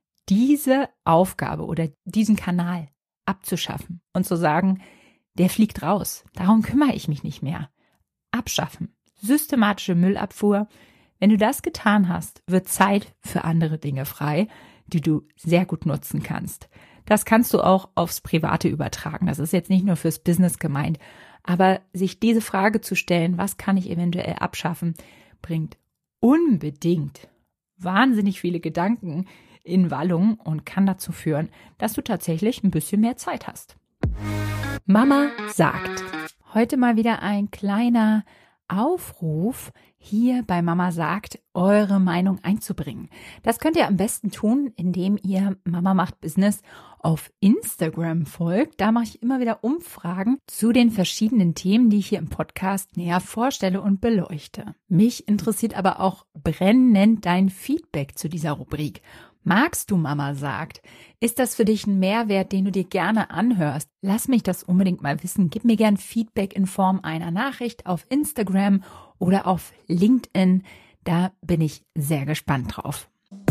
[SPEAKER 1] diese Aufgabe oder diesen Kanal abzuschaffen und zu sagen, der fliegt raus. Darum kümmere ich mich nicht mehr. Abschaffen. systematische Müllabfuhr. Wenn du das getan hast, wird Zeit für andere Dinge frei, die du sehr gut nutzen kannst. Das kannst du auch aufs Private übertragen. Das ist jetzt nicht nur fürs Business gemeint. Aber sich diese Frage zu stellen, was kann ich eventuell abschaffen, bringt unbedingt wahnsinnig viele Gedanken in Wallung und kann dazu führen, dass du tatsächlich ein bisschen mehr Zeit hast. Mama sagt. Heute mal wieder ein kleiner Aufruf, hier bei Mama sagt, eure Meinung einzubringen. Das könnt ihr am besten tun, indem ihr Mama macht Business auf Instagram folgt. Da mache ich immer wieder Umfragen zu den verschiedenen Themen, die ich hier im Podcast näher vorstelle und beleuchte. Mich interessiert aber auch brennend dein Feedback zu dieser Rubrik. Magst du Mama sagt? Ist das für dich ein Mehrwert, den du dir gerne anhörst? Lass mich das unbedingt mal wissen. Gib mir gern Feedback in Form einer Nachricht auf Instagram oder auf LinkedIn. Da bin ich sehr gespannt drauf.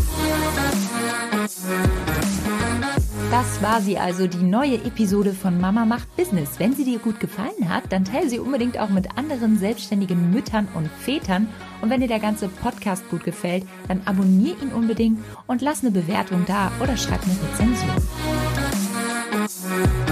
[SPEAKER 1] Das war sie also, die neue Episode von Mama macht Business. Wenn sie dir gut gefallen hat, dann teile sie unbedingt auch mit anderen selbstständigen Müttern und Vätern. Und wenn dir der ganze Podcast gut gefällt, dann abonniere ihn unbedingt und lass eine Bewertung da oder schreib eine Rezension.